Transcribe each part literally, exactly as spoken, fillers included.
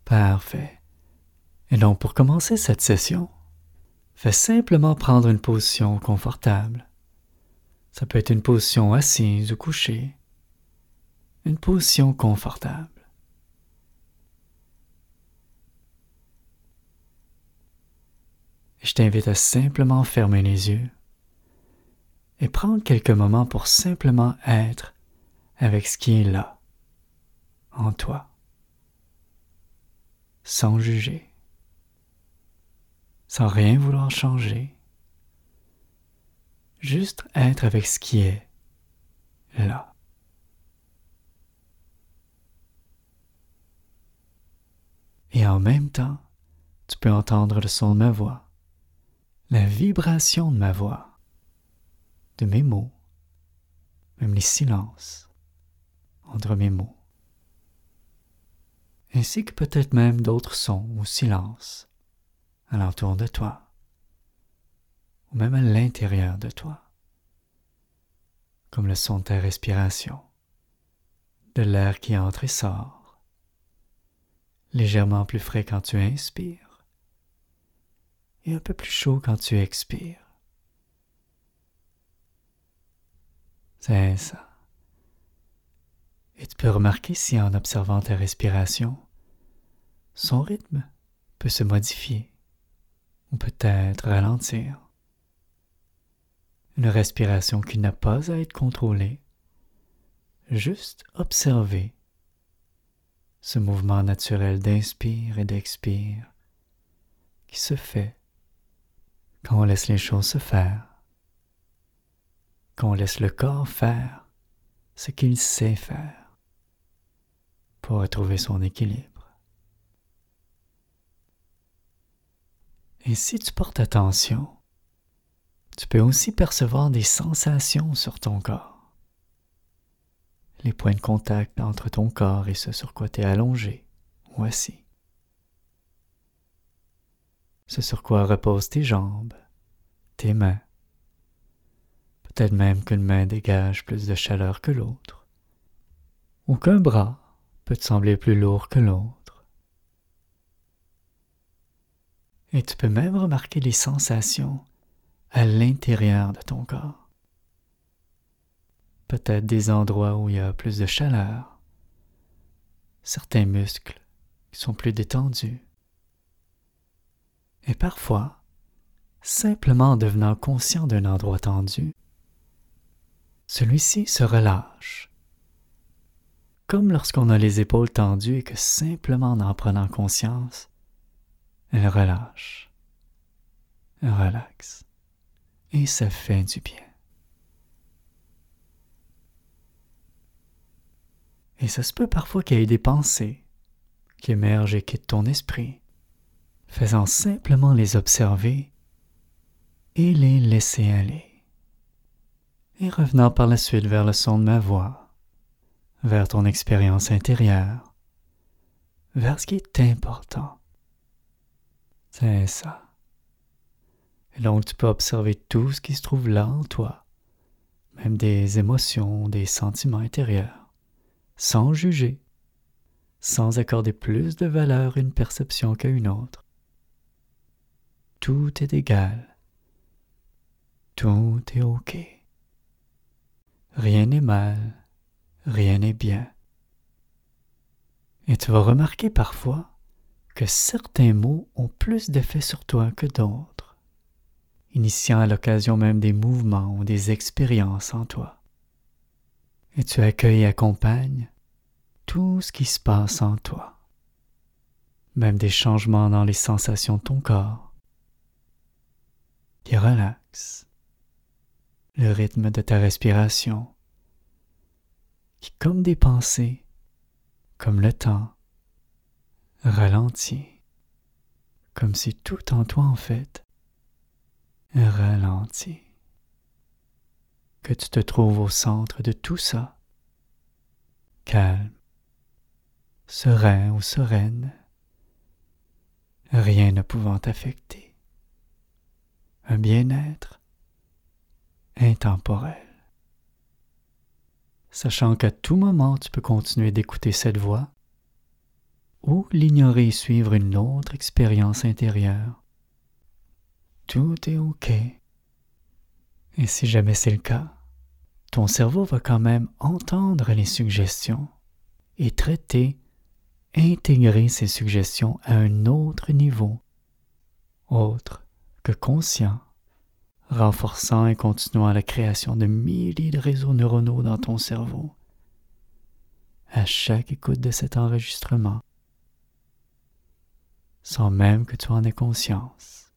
Parfait. Et donc, pour commencer cette session, fais simplement prendre une position confortable. Ça peut être une position assise ou couchée. Une position confortable. Et je t'invite à simplement fermer les yeux et prendre quelques moments pour simplement être avec ce qui est là, en toi, sans juger. Sans rien vouloir changer, juste être avec ce qui est là. Et en même temps, tu peux entendre le son de ma voix, la vibration de ma voix, de mes mots, même les silences entre mes mots, ainsi que peut-être même d'autres sons ou silences alentour de toi, ou même à l'intérieur de toi, comme le son de ta respiration, de l'air qui entre et sort, légèrement plus frais quand tu inspires, et un peu plus chaud quand tu expires. C'est ça. Et tu peux remarquer si en observant ta respiration, son rythme peut se modifier, ou peut-être ralentir. Une respiration qui n'a pas à être contrôlée, juste observer ce mouvement naturel d'inspire et d'expire qui se fait quand on laisse les choses se faire, quand on laisse le corps faire ce qu'il sait faire pour retrouver son équilibre. Et si tu portes attention, tu peux aussi percevoir des sensations sur ton corps. Les points de contact entre ton corps et ce sur quoi tu es allongé ou assis. Ce sur quoi reposent tes jambes, tes mains. Peut-être même qu'une main dégage plus de chaleur que l'autre. Ou qu'un bras peut te sembler plus lourd que l'autre. Et tu peux même remarquer les sensations à l'intérieur de ton corps. Peut-être des endroits où il y a plus de chaleur, certains muscles qui sont plus détendus. Et parfois, simplement en devenant conscient d'un endroit tendu, celui-ci se relâche. Comme lorsqu'on a les épaules tendues et que simplement en en prenant conscience, elle relâche, elle relaxe, et ça fait du bien. Et ça se peut parfois qu'il y ait des pensées qui émergent et quittent ton esprit, faisant simplement les observer et les laisser aller. Et revenant par la suite vers le son de ma voix, vers ton expérience intérieure, vers ce qui est important. C'est ça. Et donc tu peux observer tout ce qui se trouve là en toi, même des émotions, des sentiments intérieurs, sans juger, sans accorder plus de valeur à une perception qu'à une autre. Tout est égal. Tout est OK. Rien n'est mal, rien n'est bien. Et tu vas remarquer parfois que certains mots ont plus d'effet sur toi que d'autres, initiant à l'occasion même des mouvements ou des expériences en toi. Et tu accueilles et accompagnes tout ce qui se passe en toi, même des changements dans les sensations de ton corps, qui relaxent, le rythme de ta respiration, qui comme des pensées, comme le temps, ralentit, comme si tout en toi en fait ralentit. Que tu te trouves au centre de tout ça, calme, serein ou sereine, rien ne pouvant t'affecter. Un bien-être intemporel. Sachant qu'à tout moment tu peux continuer d'écouter cette voix ou l'ignorer et suivre une autre expérience intérieure. Tout est OK. Et si jamais c'est le cas, ton cerveau va quand même entendre les suggestions et traiter, intégrer ces suggestions à un autre niveau, autre que conscient, renforçant et continuant la création de milliers de réseaux neuronaux dans ton cerveau à chaque écoute de cet enregistrement, sans même que tu en aies conscience.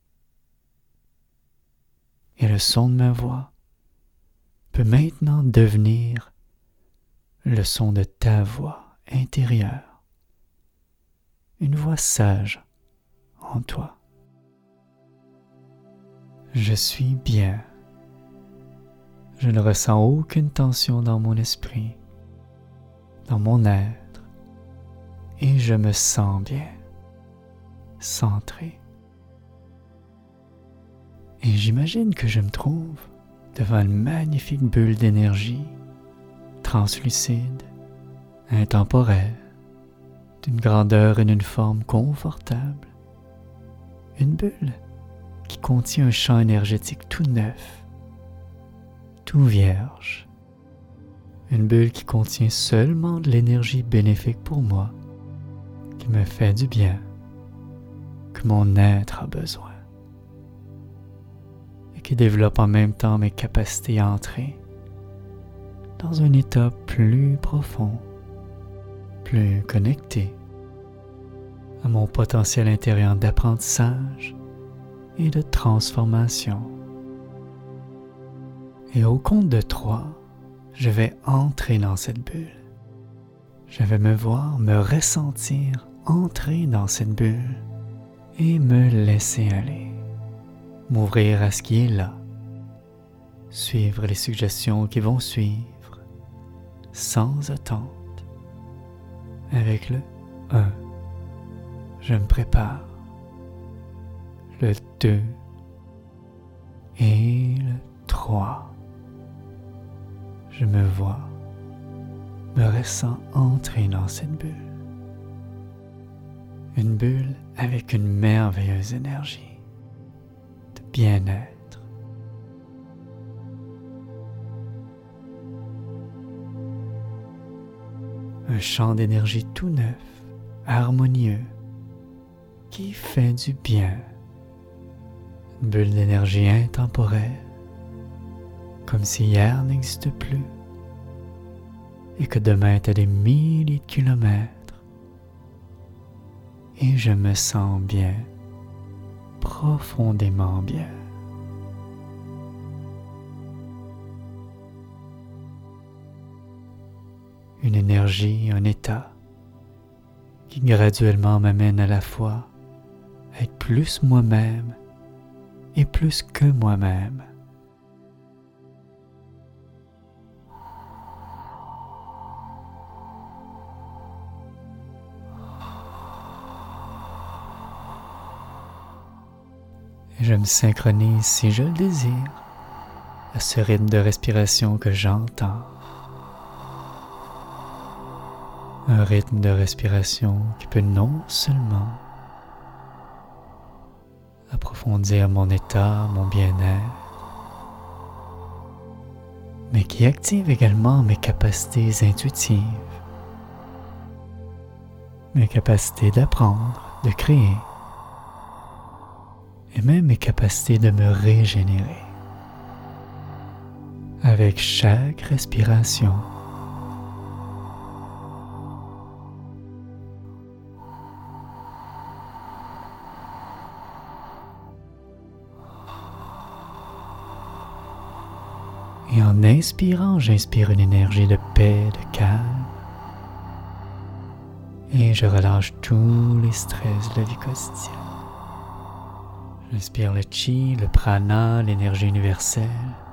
Et le son de ma voix peut maintenant devenir le son de ta voix intérieure, une voix sage en toi. Je suis bien. Je ne ressens aucune tension dans mon esprit, dans mon être, et je me sens bien, centré. Et j'imagine que je me trouve devant une magnifique bulle d'énergie, translucide, intemporelle, d'une grandeur et d'une forme confortable. Une bulle qui contient un champ énergétique tout neuf, tout vierge. Une bulle qui contient seulement de l'énergie bénéfique pour moi, qui me fait du bien, que mon être a besoin, et qui développe en même temps mes capacités à entrer dans un état plus profond, plus connecté à mon potentiel intérieur d'apprentissage et de transformation. Et au compte de trois, je vais entrer dans cette bulle. Je vais me voir, me ressentir entrer dans cette bulle et me laisser aller, m'ouvrir à ce qui est là, suivre les suggestions qui vont suivre, sans attente. Avec le un, je me prépare. Le deux et le trois. Je me vois, me ressens entrer dans cette bulle. Une bulle avec une merveilleuse énergie de bien-être. Un champ d'énergie tout neuf, harmonieux, qui fait du bien. Une bulle d'énergie intemporelle, comme si hier n'existe plus et que demain est à des milliers de kilomètres. Et je me sens bien, profondément bien. Une énergie, un état qui graduellement m'amène à la fois à être plus moi-même et plus que moi-même. Et je me synchronise, si je le désire, à ce rythme de respiration que j'entends. Un rythme de respiration qui peut non seulement approfondir mon état, mon bien-être, mais qui active également mes capacités intuitives, mes capacités d'apprendre, de créer, et même mes capacités de me régénérer. Avec chaque respiration, et en inspirant, j'inspire une énergie de paix, de calme, et je relâche tous les stress de la vie quotidienne. J'inspire le chi, le prana, l'énergie universelle,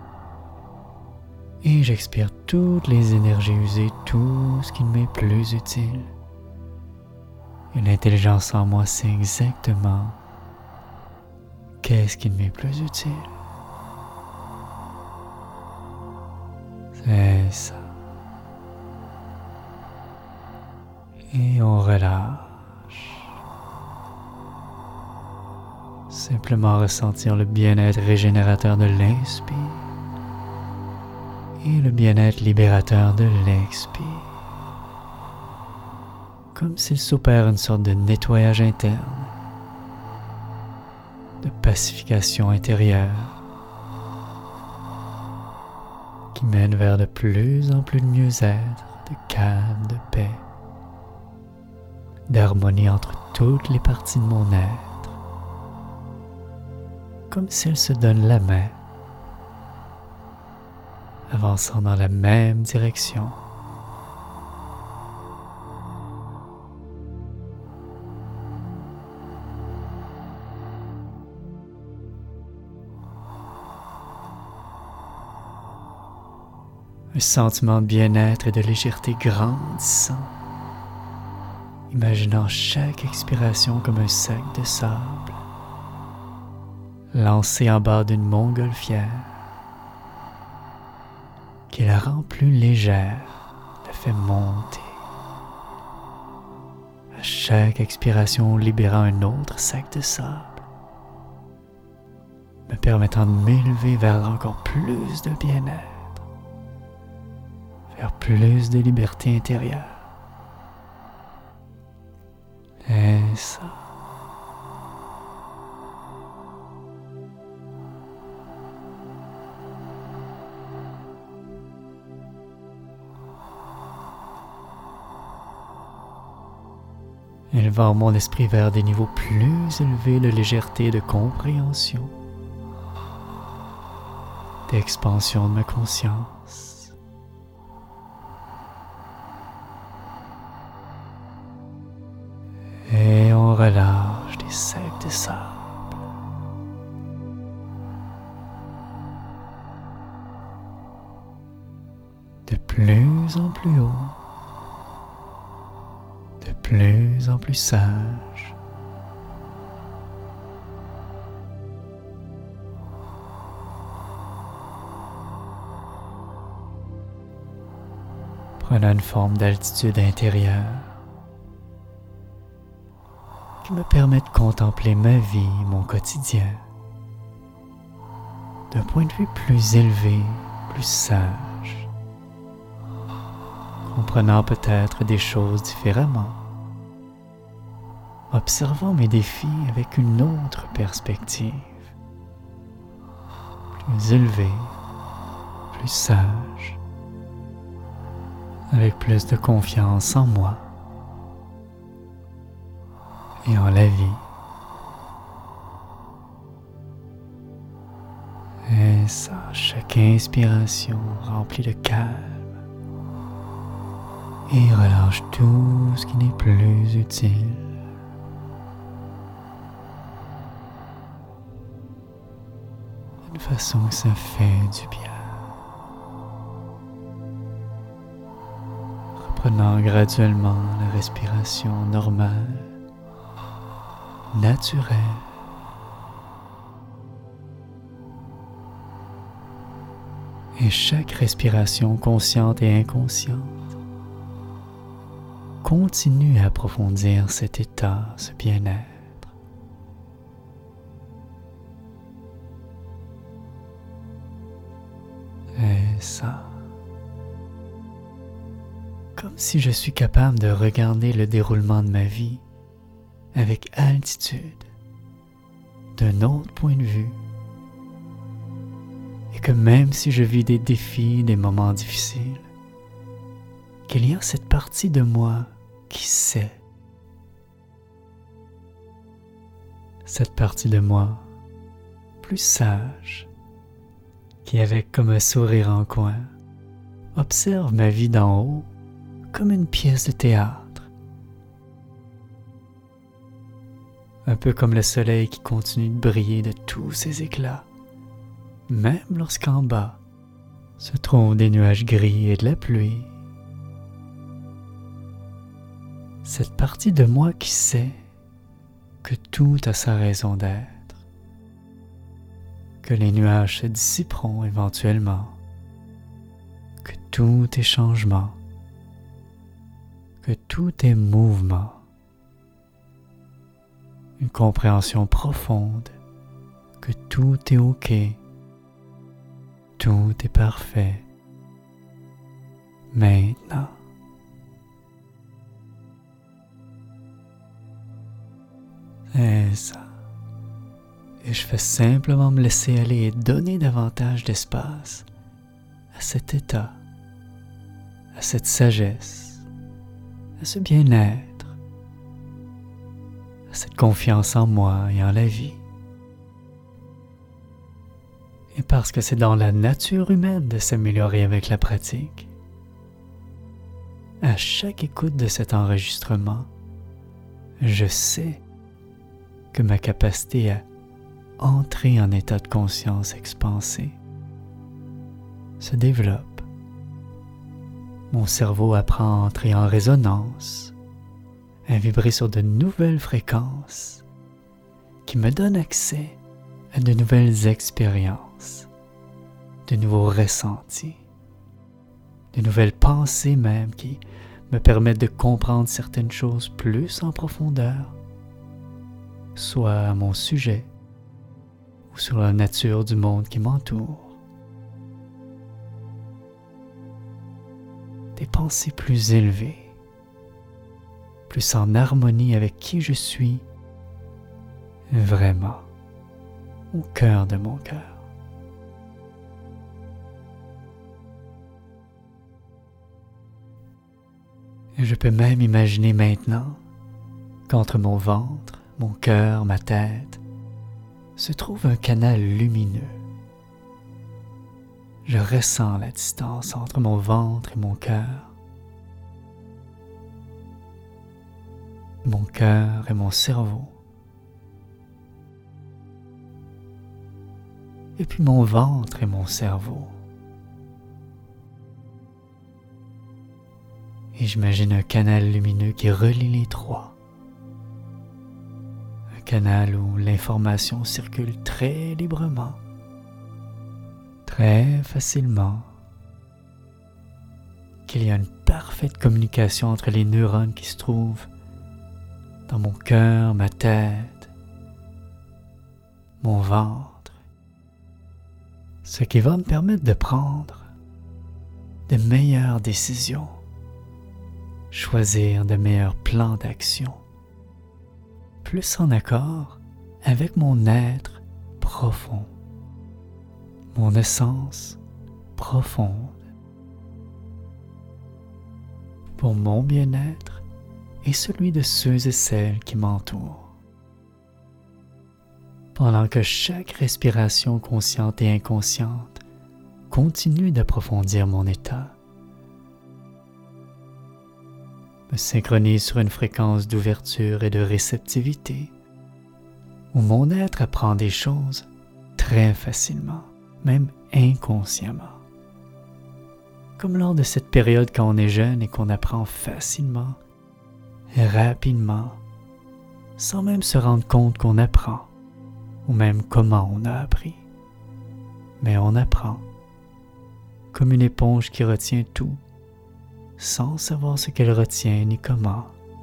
et j'expire toutes les énergies usées, tout ce qui m'est plus utile. Et l'intelligence en moi sait exactement qu'est-ce qui m'est plus utile. C'est ça. Et on relâche. Simplement ressentir le bien-être régénérateur de l'inspire et le bien-être libérateur de l'expire. Comme s'il s'opère une sorte de nettoyage interne, de pacification intérieure, qui mène vers de plus en plus de mieux-être, de calme, de paix, d'harmonie entre toutes les parties de mon être, comme si elles se donnent la main, avançant dans la même direction. Un sentiment de bien-être et de légèreté grandissant, imaginant chaque expiration comme un sac de sable, lancé en bas d'une montgolfière, qui la rend plus légère, la fait monter. À chaque expiration, libérant un autre sac de sable, me permettant de m'élever vers encore plus de bien-être, vers plus de liberté intérieure. Et ça. Élevant mon esprit vers des niveaux plus élevés de légèreté et de compréhension, d'expansion de ma conscience. Et on relâche des sacs de sable. De plus en plus haut. De plus en plus sage. Prenant une forme d'altitude intérieure qui me permet de contempler ma vie, mon quotidien, d'un point de vue plus élevé, plus sage, comprenant peut-être des choses différemment, observant mes défis avec une autre perspective, plus élevée, plus sage, avec plus de confiance en moi et en la vie. Et ça, chaque inspiration remplie de calme et relâche tout ce qui n'est plus utile. D'une façon que ça fait du bien. Reprenant graduellement la respiration normale, naturelle. Et chaque respiration consciente et inconsciente continue à approfondir cet état, ce bien-être. Et ça, comme si je suis capable de regarder le déroulement de ma vie avec altitude, d'un autre point de vue, et que même si je vis des défis, des moments difficiles, qu'il y a cette partie de moi qui sait, cette partie de moi plus sage, qui avec comme un sourire en coin, observe ma vie d'en haut comme une pièce de théâtre. Un peu comme le soleil qui continue de briller de tous ses éclats, même lorsqu'en bas se trouvent des nuages gris et de la pluie. Cette partie de moi qui sait que tout a sa raison d'être, que les nuages se dissiperont éventuellement, que tout est changement, que tout est mouvement. Une compréhension profonde que tout est OK, tout est parfait. Maintenant. C'est ça. Et je fais simplement me laisser aller et donner davantage d'espace à cet état, à cette sagesse, à ce bien-être, à cette confiance en moi et en la vie. Et parce que c'est dans la nature humaine de s'améliorer avec la pratique, à chaque écoute de cet enregistrement, je sais que ma capacité à entrer en état de conscience expansé se développe. Mon cerveau apprend à entrer en résonance, à vibrer sur de nouvelles fréquences qui me donnent accès à de nouvelles expériences, de nouveaux ressentis, de nouvelles pensées même qui me permettent de comprendre certaines choses plus en profondeur, soit à mon sujet ou sur la nature du monde qui m'entoure. Des pensées plus élevées, plus en harmonie avec qui je suis vraiment au cœur de mon cœur. Et je peux même imaginer maintenant qu'entre mon ventre, mon cœur, ma tête, se trouve un canal lumineux. Je ressens la distance entre mon ventre et mon cœur, mon cœur et mon cerveau, et puis mon ventre et mon cerveau. Et j'imagine un canal lumineux qui relie les trois. Un canal où l'information circule très librement, très facilement, qu'il y a une parfaite communication entre les neurones qui se trouvent dans mon cœur, ma tête, mon ventre, ce qui va me permettre de prendre de meilleures décisions, choisir de meilleurs plans d'action, plus en accord avec mon être profond, mon essence profonde, pour mon bien-être et celui de ceux et celles qui m'entourent. Pendant que chaque respiration consciente et inconsciente continue d'approfondir mon état, me synchronise sur une fréquence d'ouverture et de réceptivité, où mon être apprend des choses très facilement, même inconsciemment. Comme lors de cette période quand on est jeune et qu'on apprend facilement et rapidement, sans même se rendre compte qu'on apprend, ou même comment on a appris. Mais on apprend, comme une éponge qui retient tout, sans savoir ce qu'elle retient ni comment.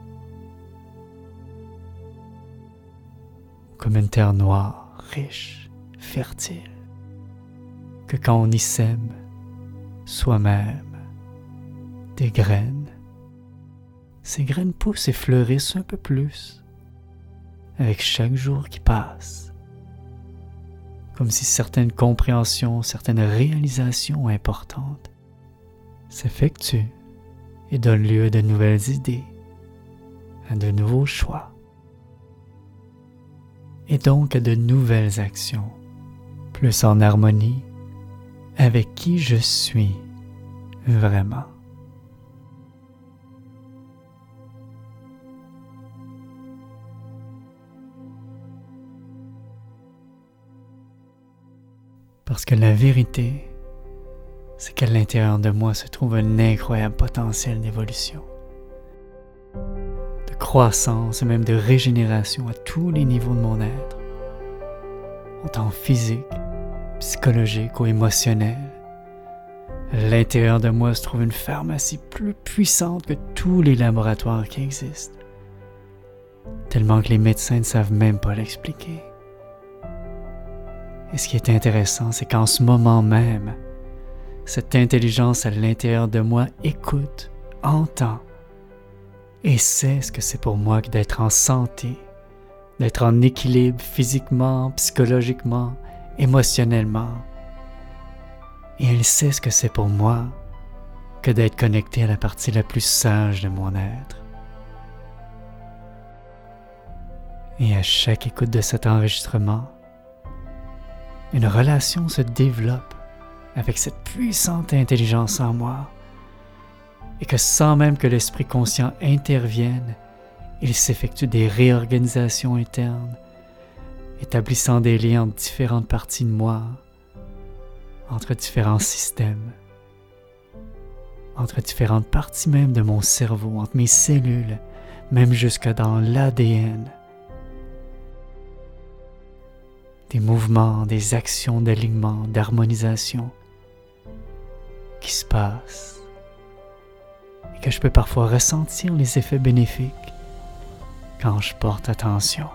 Comme une terre noire, riche, fertile, que quand on y sème soi-même des graines, ces graines poussent et fleurissent un peu plus avec chaque jour qui passe, comme si certaines compréhensions, certaines réalisations importantes s'effectuent et donne lieu à de nouvelles idées, à de nouveaux choix, et donc à de nouvelles actions, plus en harmonie avec qui je suis vraiment. Parce que la vérité, c'est qu'à l'intérieur de moi se trouve un incroyable potentiel d'évolution, de croissance et même de régénération à tous les niveaux de mon être, autant physique, psychologique ou émotionnel. À l'intérieur de moi se trouve une pharmacie plus puissante que tous les laboratoires qui existent, tellement que les médecins ne savent même pas l'expliquer. Et ce qui est intéressant, c'est qu'en ce moment même, cette intelligence à l'intérieur de moi écoute, entend et sait ce que c'est pour moi que d'être en santé, d'être en équilibre physiquement, psychologiquement, émotionnellement. Et elle sait ce que c'est pour moi que d'être connecté à la partie la plus sage de mon être. Et à chaque écoute de cet enregistrement, une relation se développe avec cette puissante intelligence en moi, et que sans même que l'esprit conscient intervienne, il s'effectue des réorganisations internes, établissant des liens entre différentes parties de moi, entre différents systèmes, entre différentes parties même de mon cerveau, entre mes cellules, même jusque dans l'A D N. Des mouvements, des actions d'alignement, d'harmonisation qui se passent et que je peux parfois ressentir les effets bénéfiques quand je porte attention.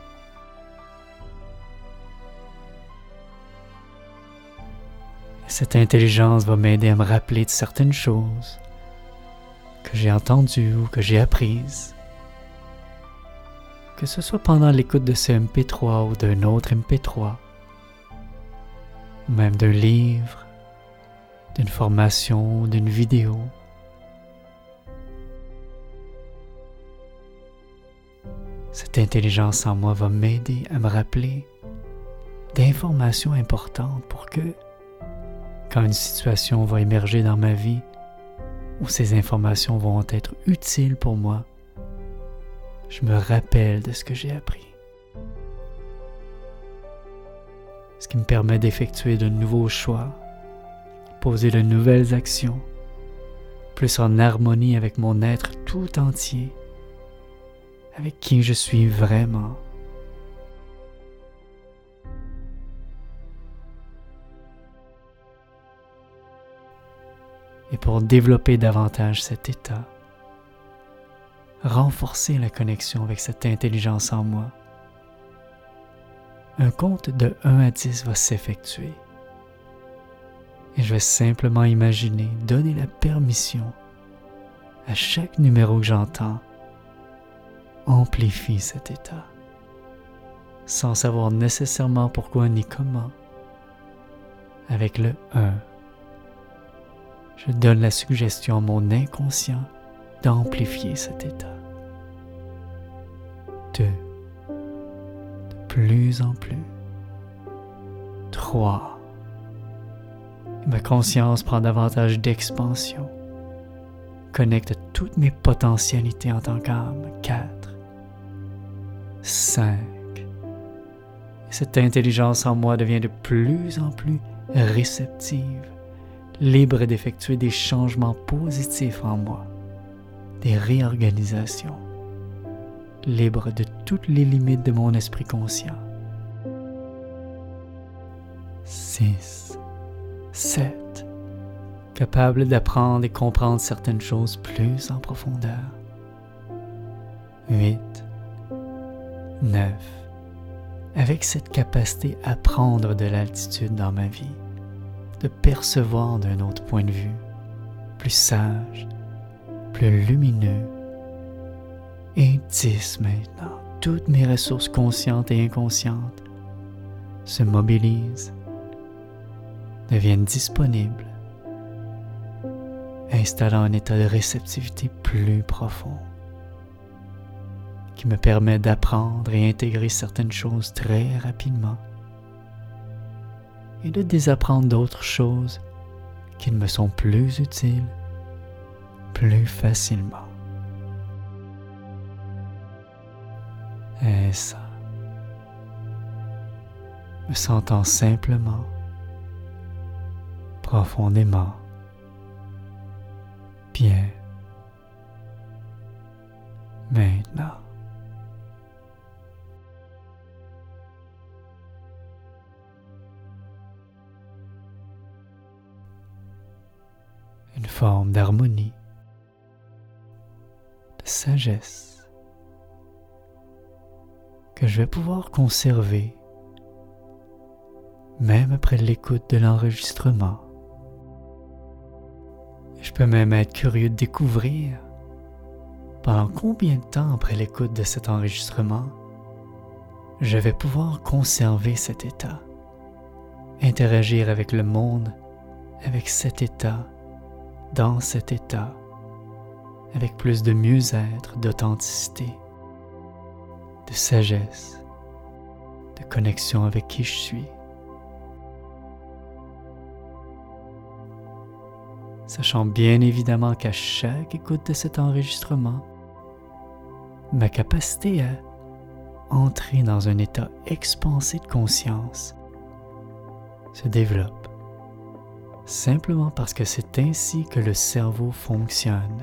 Cette intelligence va m'aider à me rappeler de certaines choses que j'ai entendues ou que j'ai apprises, que ce soit pendant l'écoute de ce M P trois ou d'un autre M P trois, ou même d'un livre, d'une formation ou d'une vidéo. Cette intelligence en moi va m'aider à me rappeler d'informations importantes pour que, quand une situation va émerger dans ma vie, où ces informations vont être utiles pour moi, je me rappelle de ce que j'ai appris. Ce qui me permet d'effectuer de nouveaux choix, poser de nouvelles actions, plus en harmonie avec mon être tout entier, avec qui je suis vraiment. Et pour développer davantage cet état, renforcer la connexion avec cette intelligence en moi, un compte de un à dix va s'effectuer. Et je vais simplement imaginer, donner la permission à chaque numéro que j'entends, amplifie cet état, sans savoir nécessairement pourquoi ni comment. Avec le un, je donne la suggestion à mon inconscient d'amplifier cet état. deux. De plus en plus. trois. Ma conscience prend davantage d'expansion. Connecte toutes mes potentialités en tant qu'âme. quatre. cinq. Et cette intelligence en moi devient de plus en plus réceptive, libre d'effectuer des changements positifs en moi, des réorganisations, libre de toutes les limites de mon esprit conscient. six, sept. Capable d'apprendre et comprendre certaines choses plus en profondeur. huit, neuf. Avec cette capacité à prendre de l'altitude dans ma vie, de percevoir d'un autre point de vue, plus sage, plus lumineux. Et dix maintenant, toutes mes ressources conscientes et inconscientes se mobilisent, deviennent disponibles, installant un état de réceptivité plus profond, qui me permet d'apprendre et intégrer certaines choses très rapidement, et de désapprendre d'autres choses qui me sont plus utiles, plus facilement. Et ça, me sentant simplement, profondément bien maintenant. Une forme d'harmonie, de sagesse que je vais pouvoir conserver même après l'écoute de l'enregistrement. Je peux même être curieux de découvrir pendant combien de temps après l'écoute de cet enregistrement je vais pouvoir conserver cet état, interagir avec le monde, avec cet état, dans cet état, avec plus de mieux-être, d'authenticité, de sagesse, de connexion avec qui je suis. Sachant bien évidemment qu'à chaque écoute de cet enregistrement, ma capacité à entrer dans un état expansé de conscience se développe, simplement parce que c'est ainsi que le cerveau fonctionne.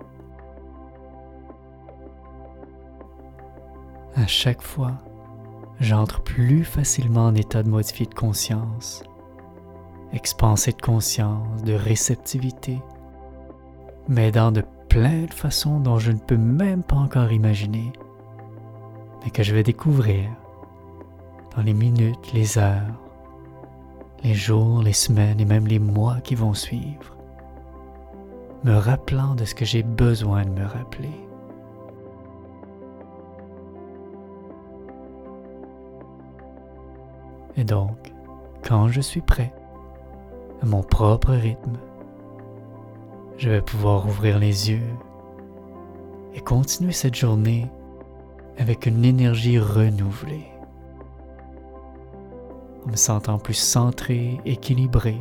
À chaque fois, j'entre plus facilement en état de modifié de conscience, expansé de conscience, de réceptivité, m'aidant de plein de façons dont je ne peux même pas encore imaginer, mais que je vais découvrir dans les minutes, les heures, les jours, les semaines et même les mois qui vont suivre, me rappelant de ce que j'ai besoin de me rappeler. Et donc, quand je suis prêt, à mon propre rythme, je vais pouvoir ouvrir les yeux et continuer cette journée avec une énergie renouvelée, en me sentant plus centré, équilibré.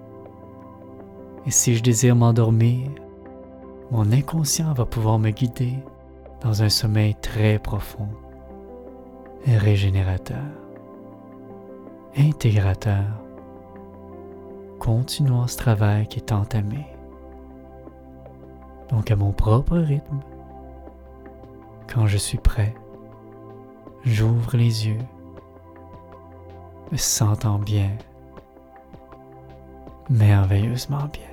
Et si je désire m'endormir, mon inconscient va pouvoir me guider dans un sommeil très profond et régénérateur, intégrateur, continuant ce travail qui est entamé. Donc à mon propre rythme, quand je suis prêt, j'ouvre les yeux, me sentant bien, merveilleusement bien.